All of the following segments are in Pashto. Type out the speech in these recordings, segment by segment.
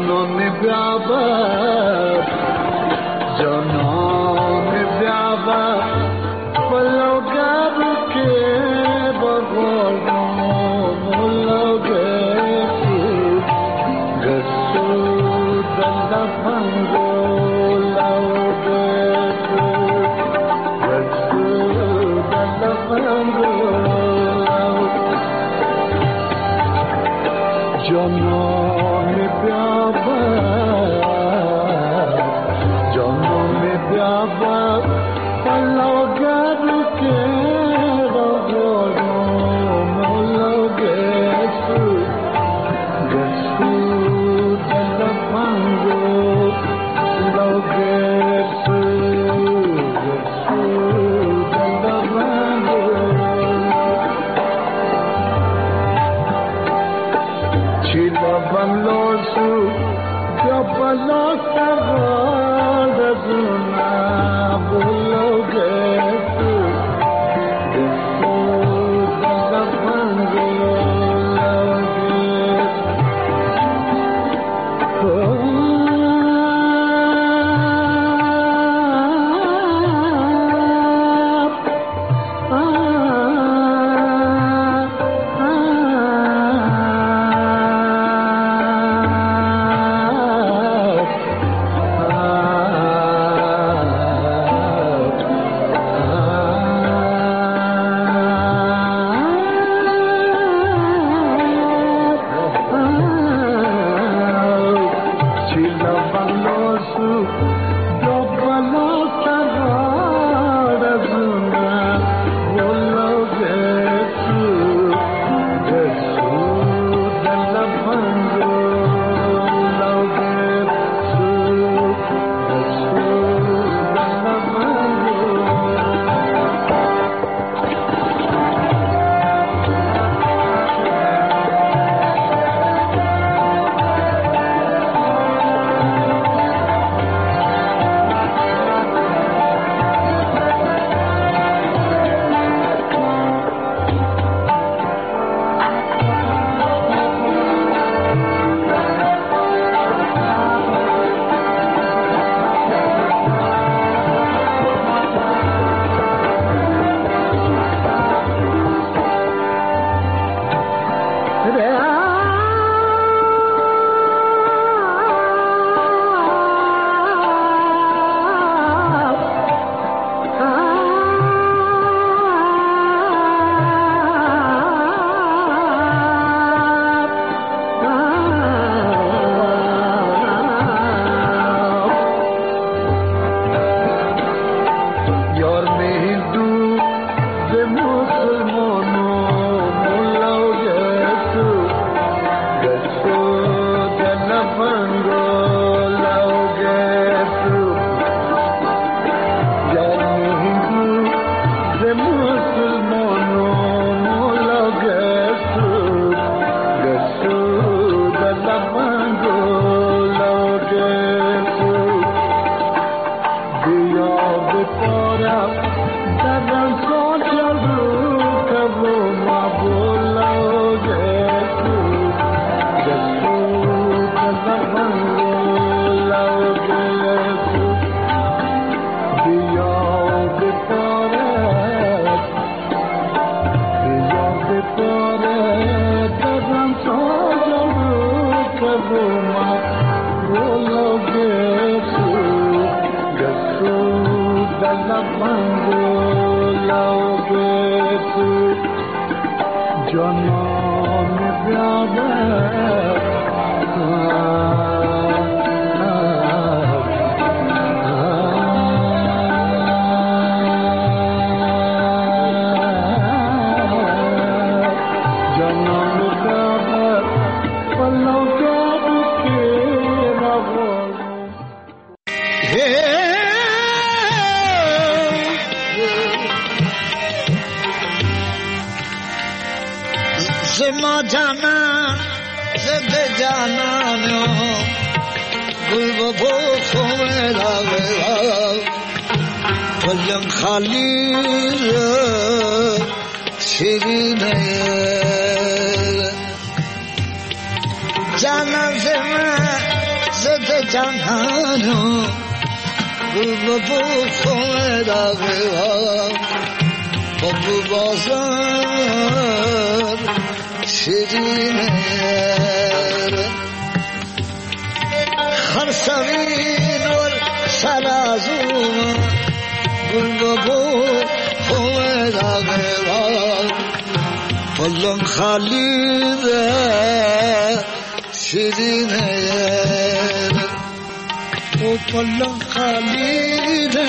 جانان بیابد جانان بیابد ولو گر که بغارم ولو گسود گسود دلفنگو لو گسود گسود دلفنگو جانان بیابد جانان بیابد ولو گر که بغارم ولو گسود گسود دلفنگو لو گسود گسود دلفنگو چیلا بلاسو یا بلاسا رازونا بولو گسو گسو دلفنگو जाना से मैं 장하노 불법부콩에다가 법부버섯 시리네 harsavinor sarazuma bulbabo hoedageva polon khalide shirine o polon khalide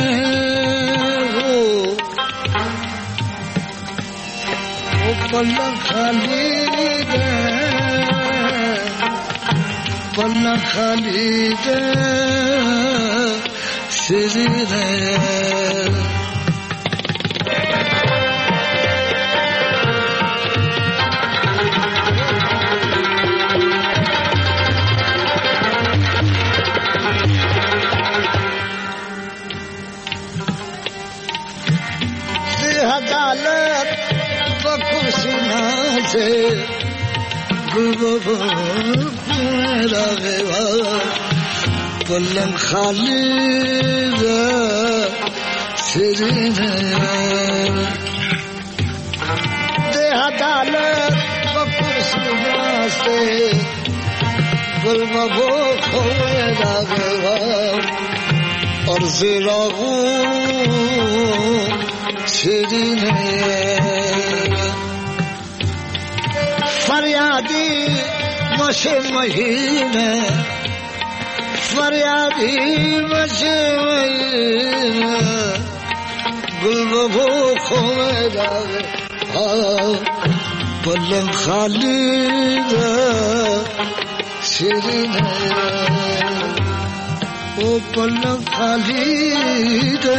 o polon khalide Bana Khalide Şirine Zihadalet ve kurşunaze Gülbaba Pollan Khalide Şirine De adalet ve kurşunaze Gülbaba Arzirahu Şirine Faryadi Maşe mahine Faryadi maşe mahine Gülbaba komedağı Pollan Khalide Şirine O Pollan Khalide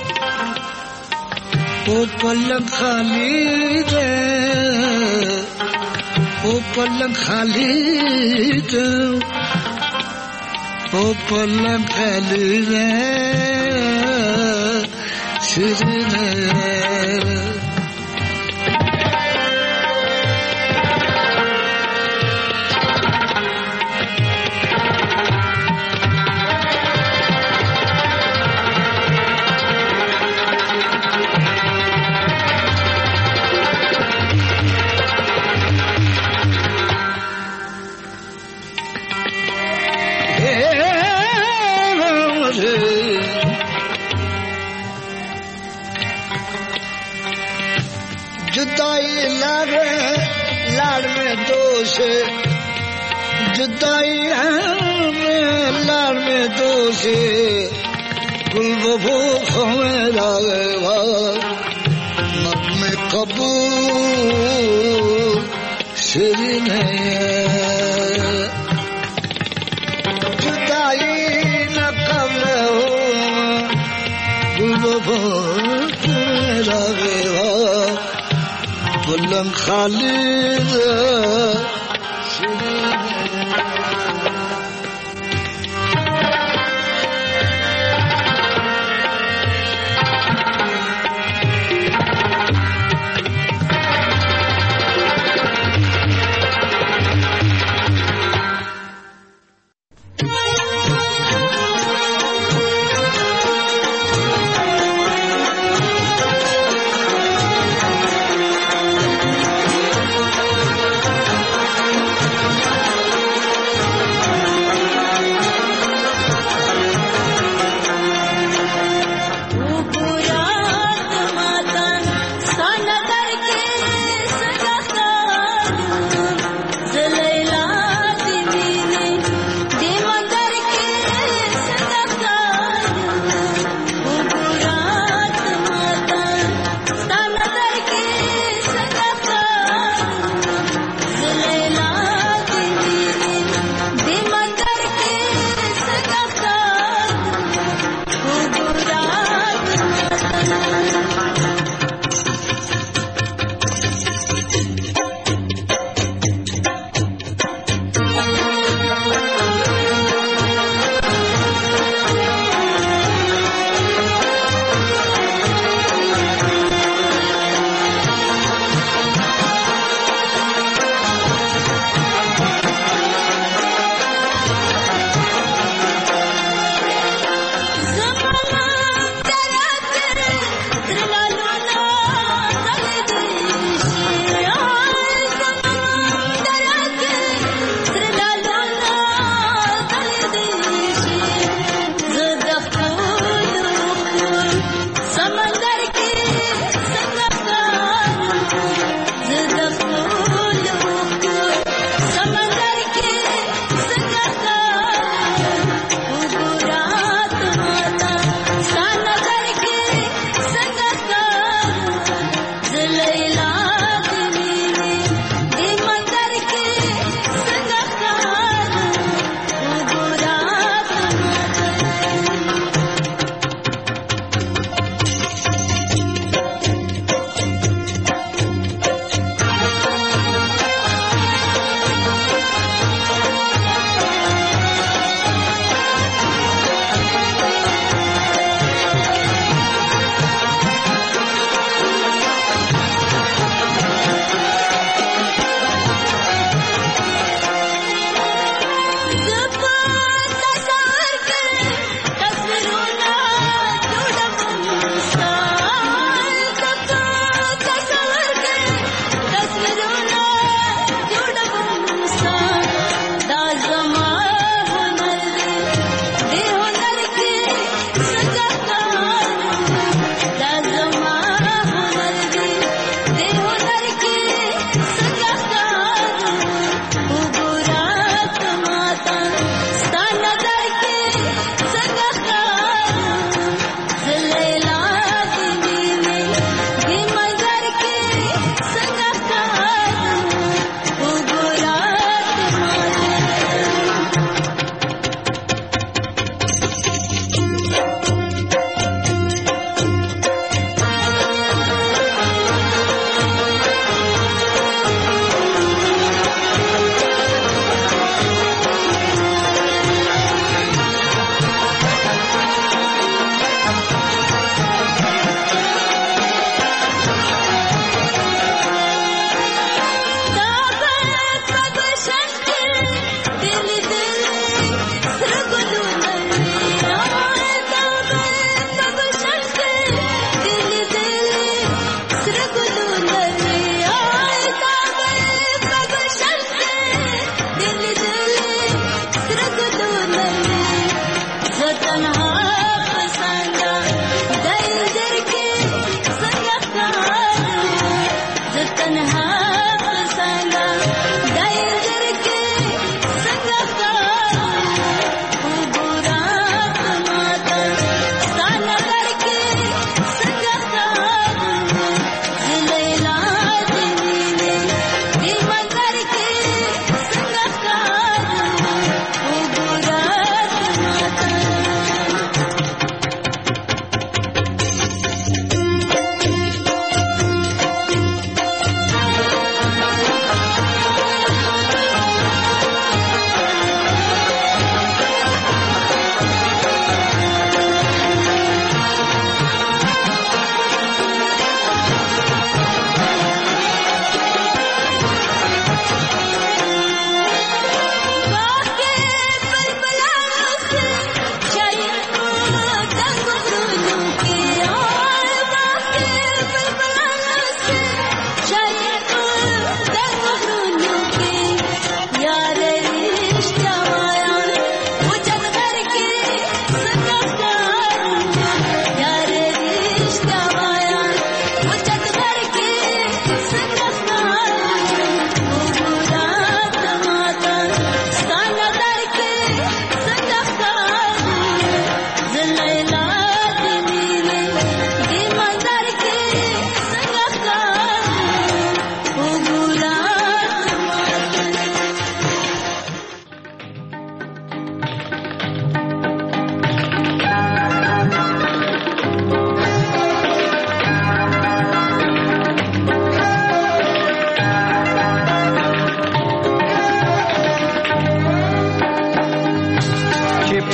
O Pollan Khalide O Pollan Khalide O Pollan Khalide Şirine जुदाई लाड़ में दोष जुदाई लाड़ में दोष गुलबबू मेरा मत में कबूल शिरीने जुदाई न कब हो गुलबबू मेरा Pollan Khalide Şirine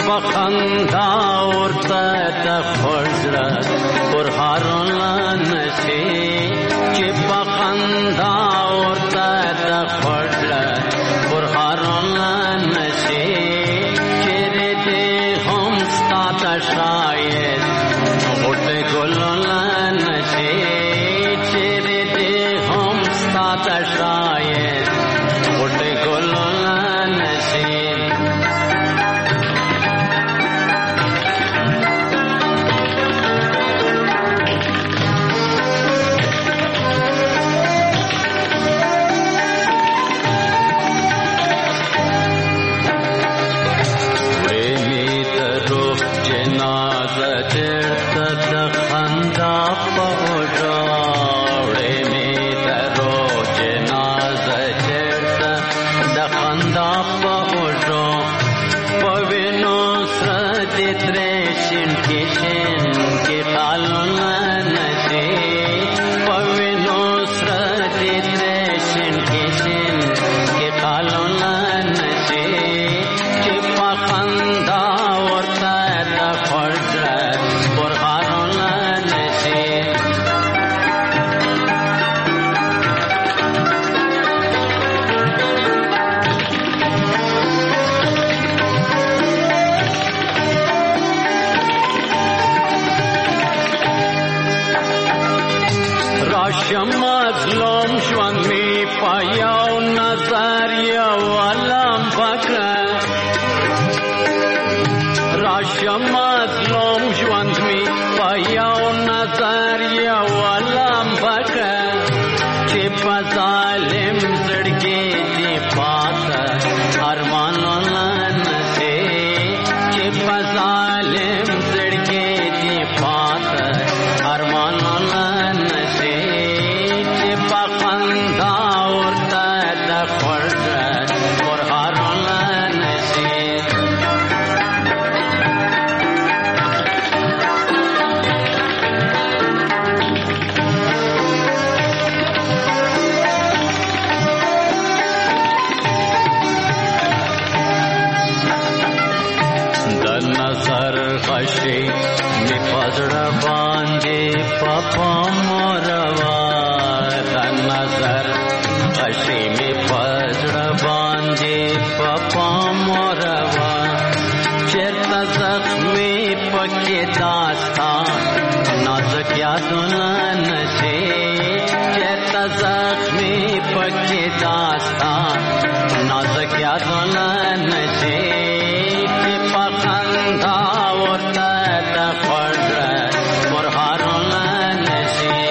بخندا ورته د خوزړه پر هارون نشي چې بخندا ورته د خوزړه پر هارون نشي چې دې هم ستاته شاید غټ ګلون نشي چې دې هم ستاته شاید غټ ګلون نشي مظلوم ژوند می پایاو نظر یو علم پکړه راشه مظلوم ژوند می پایاو نظر یو علم پکړه چې په ظالم زړګي دی پاته ارمانونه نشي چې په ظالم زړګي دی پاته ارمانونه نشي بخندا ورته د خوزړه پر هارون نشي د نظر غشي می پزړه باندې پپا موروا نظر غشي می پزړه باندې پپا موروا چرته زخمي پکې داستان نازک یادونه نشي چرته زخمي پکې داستان نازک یادونه نشي چې پخندا ورته د خوزړه پر هارون نشي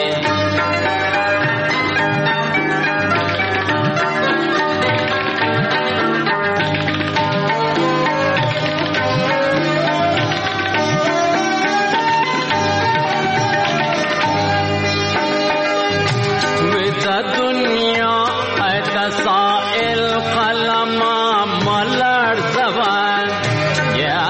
دنیا ایت سائل قلم ملر زبان یا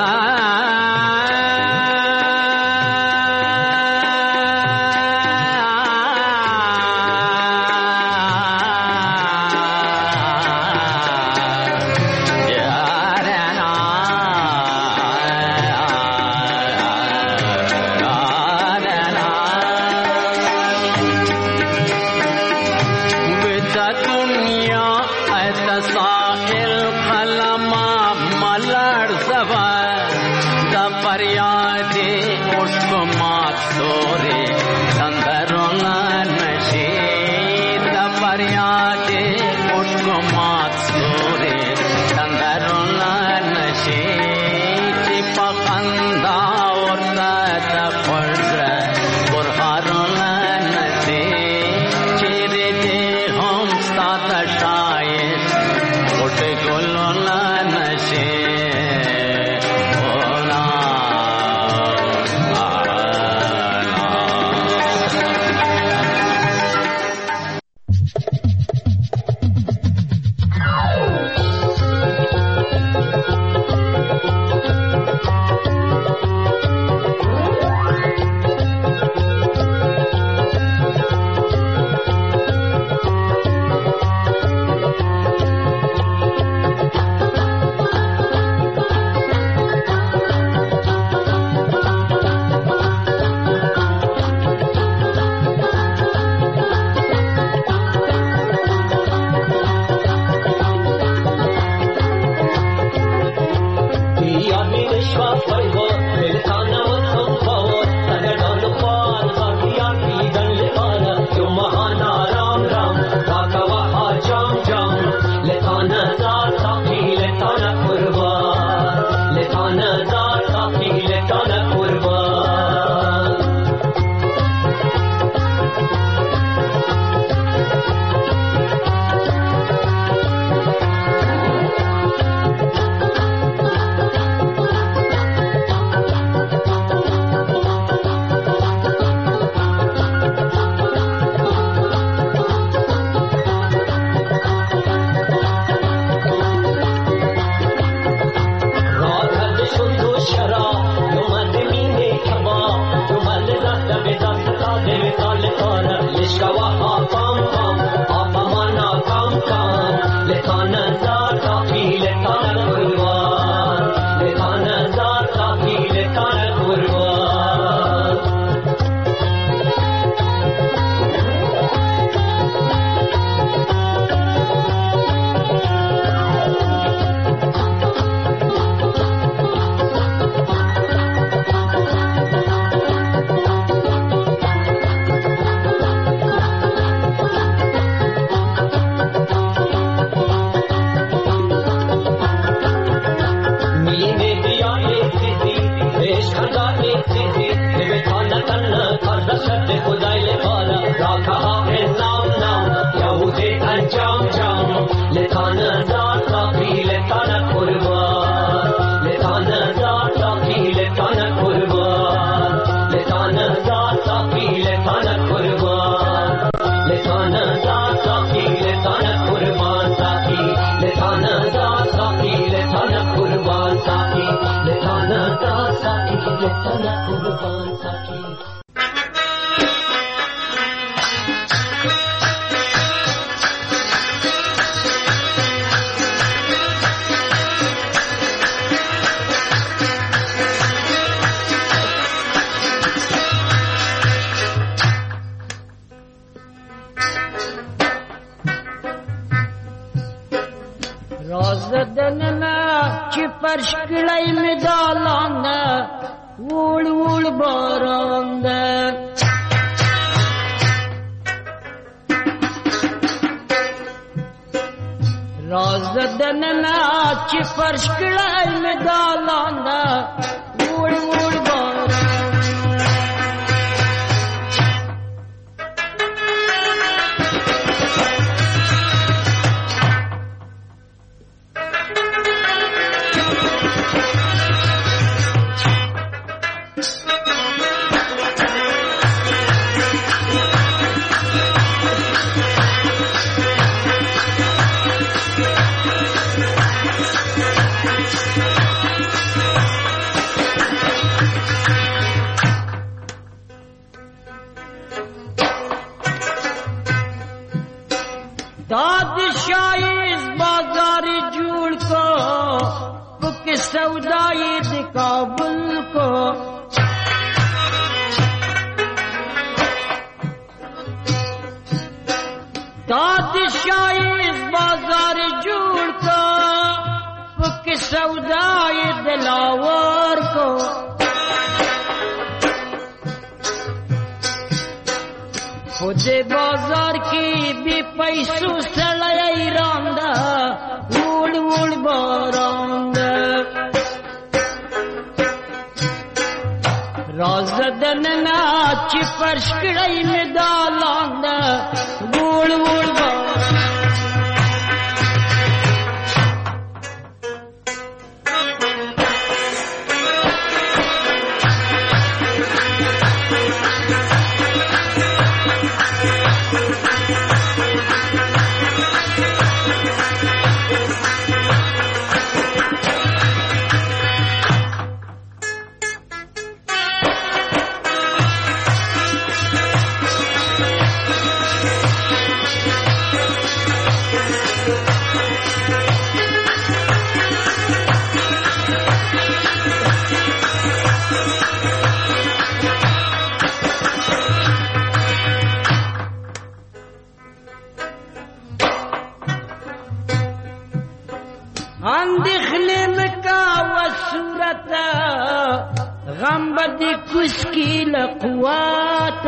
غم بدی کس کی لقوات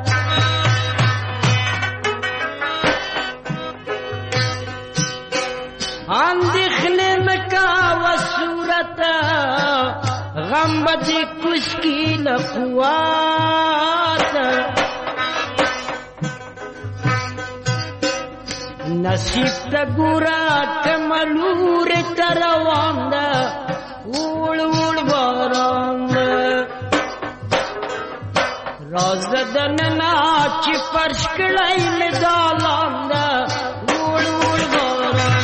اندخل مکا و صورت غم بدی کس کی لقوات نصیب تا گورا کملور تروان دا اوڑ اوڑ باران دا راز دننا چی فرش کڑائی مدالان دا اوڑ اوڑ باران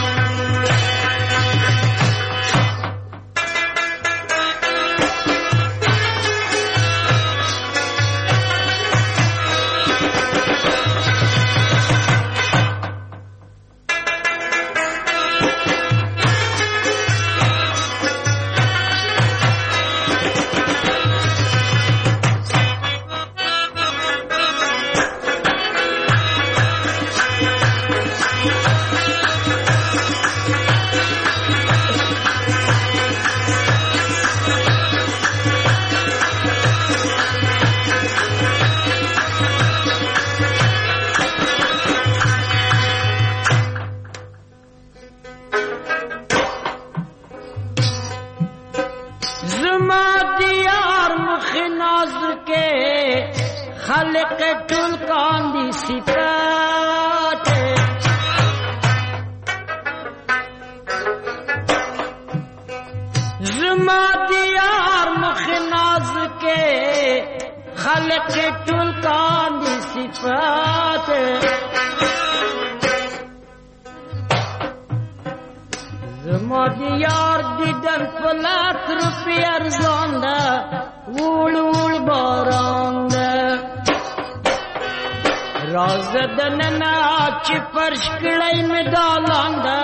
خالق ټول کاندي صفات زما دیار مخ ناز کے خالق ټول کاندي صفات زما دیار دیدن فلاک روپی ارزان دا وړ وړ باران دا راز دننا چی فرش کڑائی میں دالان دا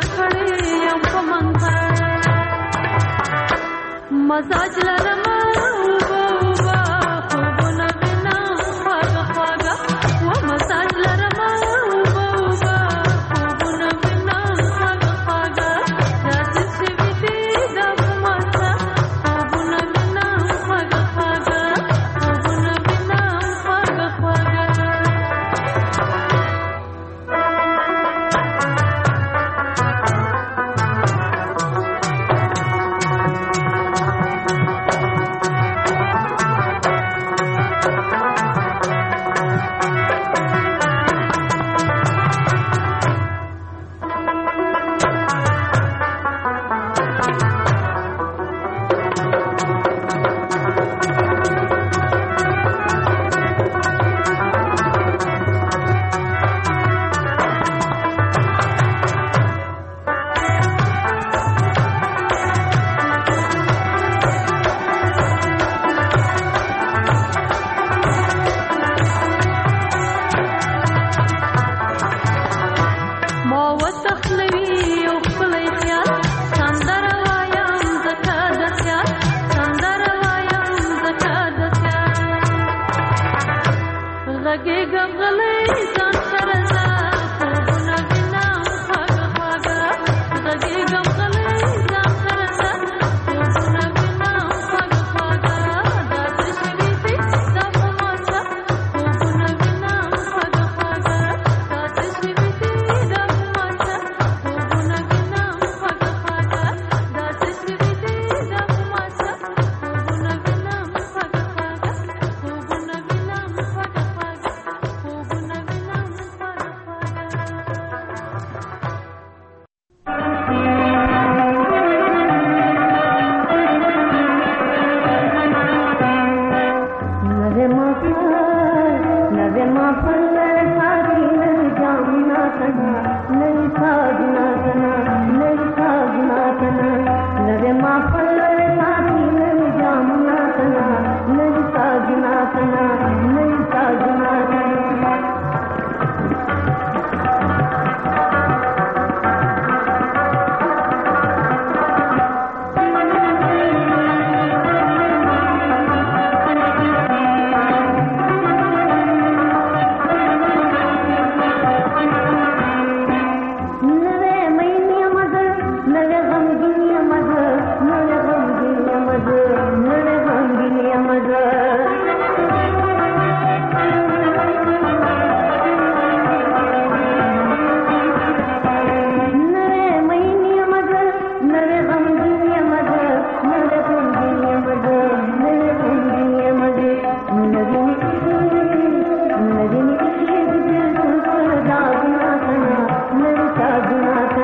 मसाज लरमा उबा उबा खुबना बिना खागा खागा वो मसाज लरमा उबा उबा खुबना बिना खागा खागा रात से बिती दब मसा खुबना बिना खागा खागा खुबना बिना खागा खागा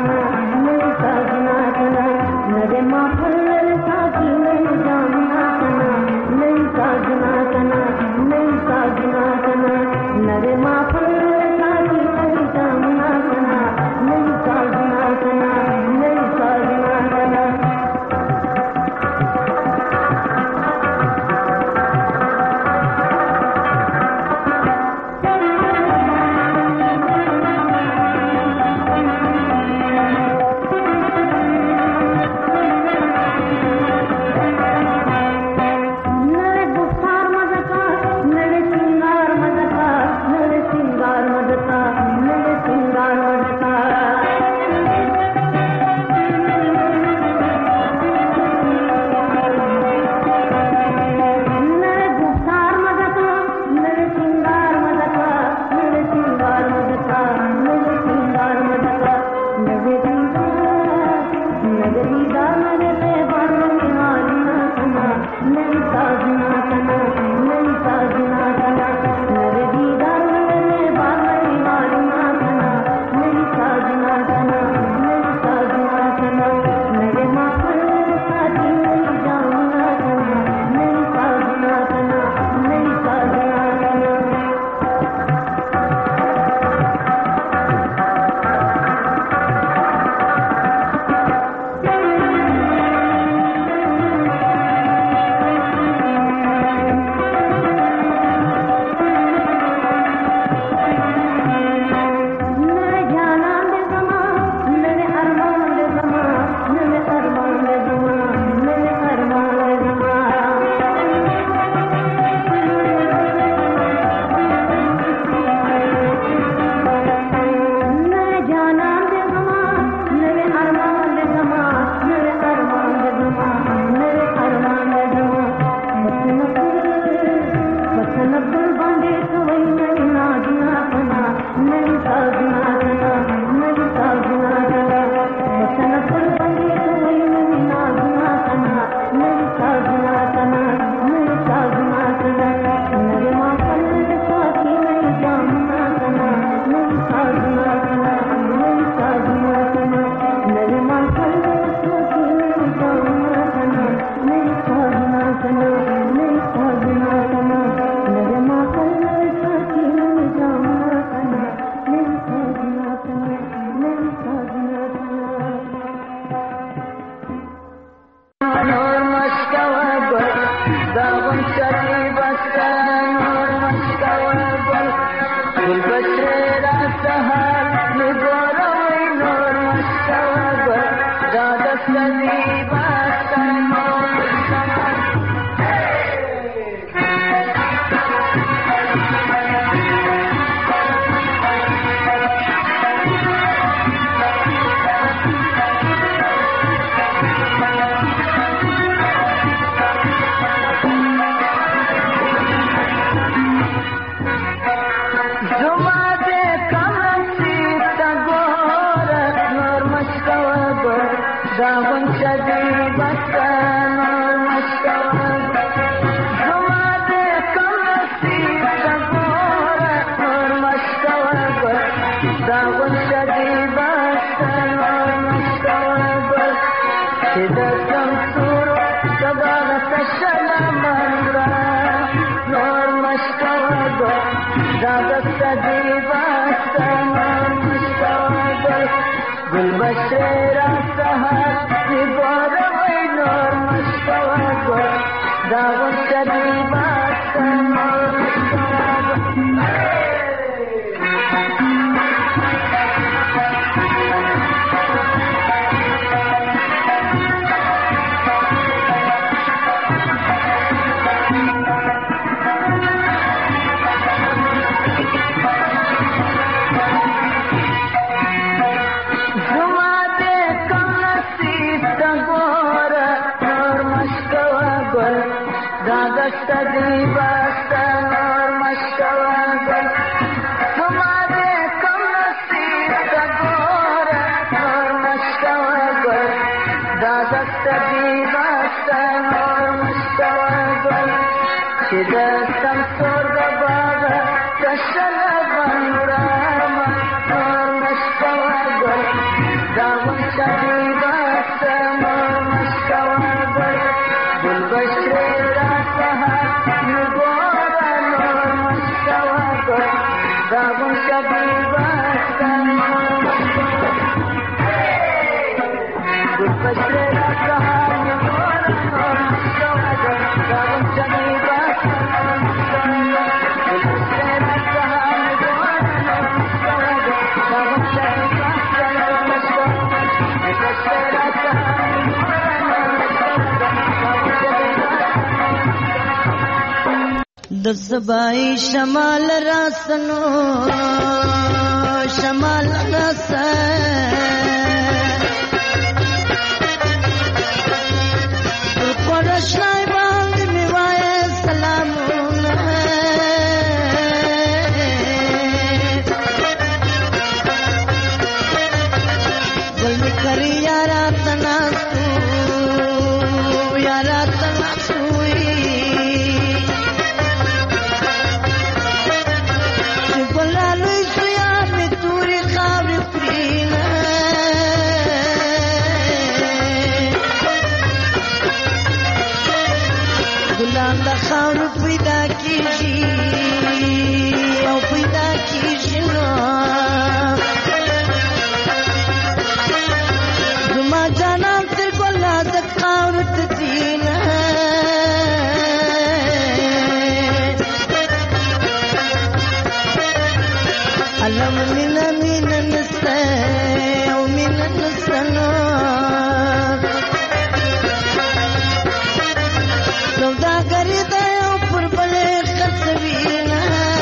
Nare ma phal sa ki nai jamna داون شدی بستن اور مشتاق زما دے کم نصیب سگور اور مشتاق داون شدی بستن اور مشتاق شدتم سور سباغت الشلم اور مشتاق داون شدی بستن اور مشتاق بالبشرة سهر ببار وين اور مشتاق داون شدی بستن اور شدی بستن اور مشتاق ہمارے کم نصیب سگور اور مشتاق دادا شدی بستن اور مشتاق شدتم سرگ باغ کشل بنرام اور مشتاق داون شدی بستن اور مشتاق بالبشر داون شدی بستن بالبشر رسها اور مشتاق داون شدی بستن اور مشتاق بالبشر رسها اور مشتاق داون شدی بستن اور مشتاق بالبشر رسها اور مشتاق داون شدی د سبای شمال راسنو شمال راسن پرشنای باندې می وای سلامونه ګل می کری یارا تناسو یارا تناسو خاور پیدا کیږي او پیدا کیږي نو زما جانان تر ګلا د خاور ته دینه علم من نسته او من نسنو سوداګری د یو پر بل خسوینه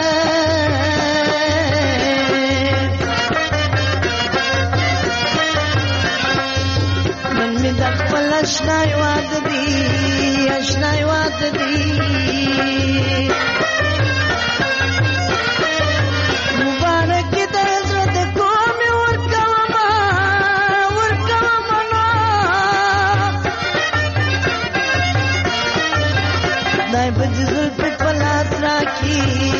من می د خپل اشنای واد دی اشنای واد دی مبارک د زړه کوم ورکما ورکما دای بجزل په پلاس راکی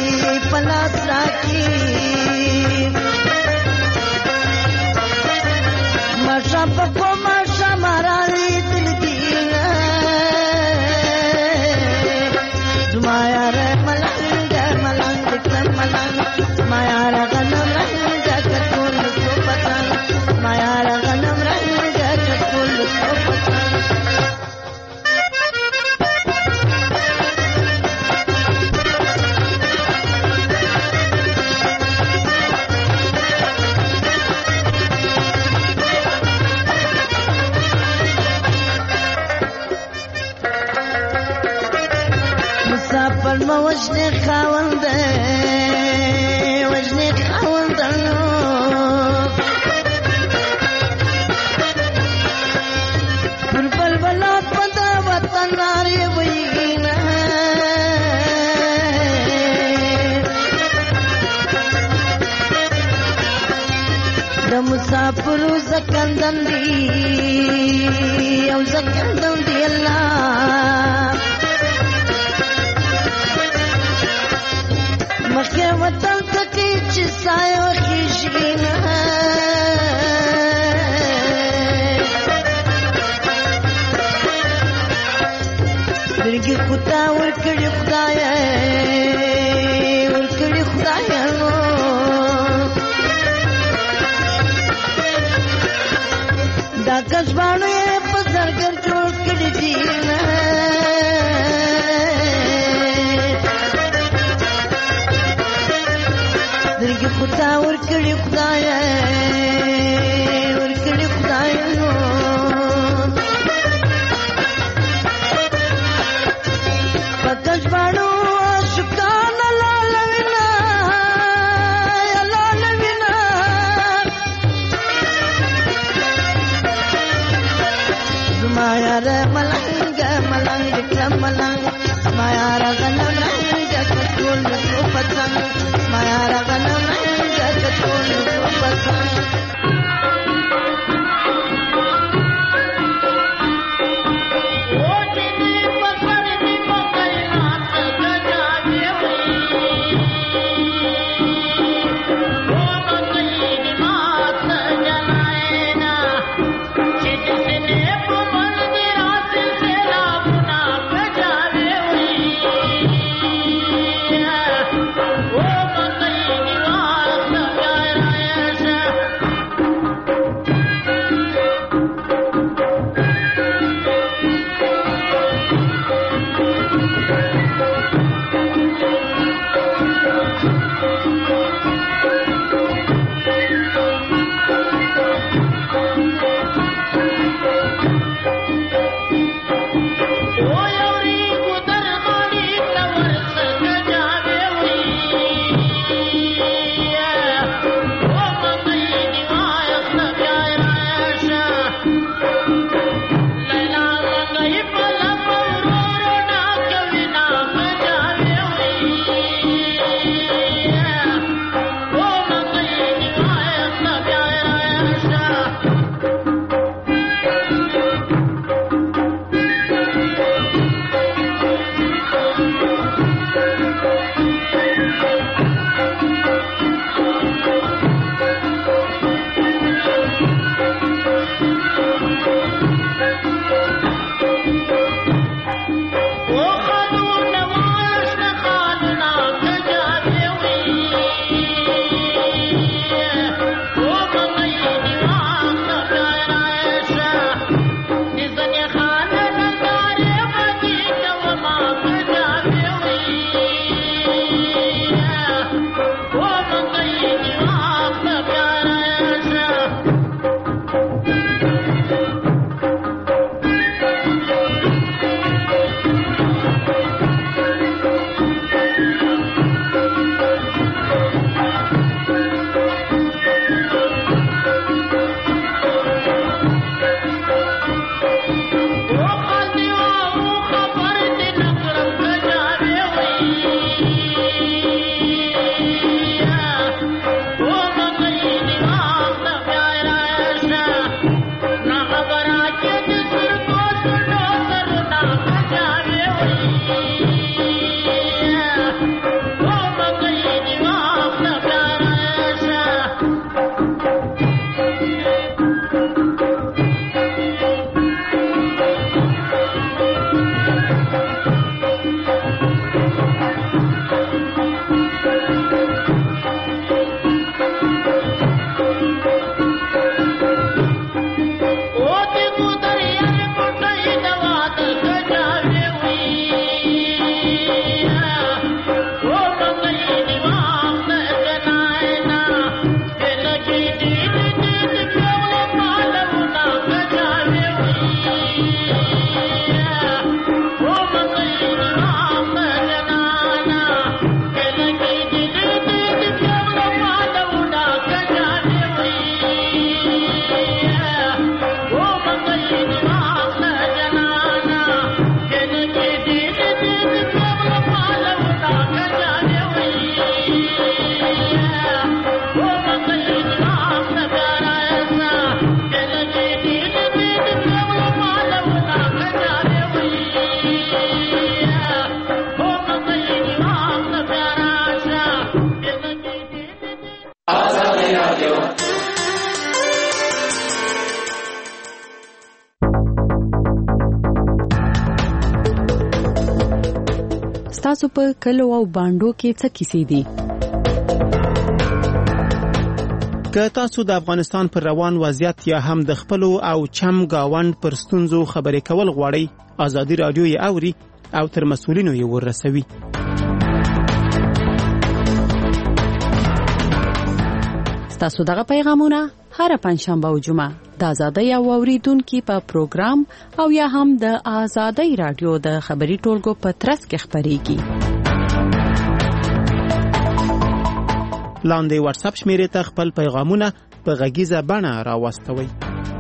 ماشا پکو ماشا ماراری دل دینا زمایا ر ملنگ کلم ملنگ مایا ر غنم رنگ کټول سو پتن مایا ر غنم رنگ کټول سو پتن مسافر ما وجنی خاوند پر بلبلا پدا وطن ناری وینا د مسافر زکندن دی زکندم دی الله مخه وطن تکي چې سایو خيشينه درګي خدا ورکړي خدای نو دا کسبانو یې په زرګر جوړ کړی دي درګي خدا ورکړي خدای نو کسبانو شکان لالوینا زما یار ملنګ کلم ملنګ زما یار غنم رنګ کټول نو پتنګ زما یار غنم رنګ کټول نو پتنګ ستاسو په کلو او باندو کې څه کیسې دي؟ که تاسو د افغانستان پر روان وضعیت یا هم د خپلو او چم گاوند پر ستونزو خبرې کول غواړئ، ازادي رادیو یې اوري او تر مسؤلینو یې ورسوي. ستاسو دغه پیغامونه هر پنځشنبه او جمعه د ازادۍ او اوریدونکو په پروګرام او یا هم د ازادۍ رادیو د خبري ټولګو په ترڅ کې خبريږي. لاندې واتس اپ شمیرې ته خپل پیغامونه په غږیزه بڼه راوستوئ.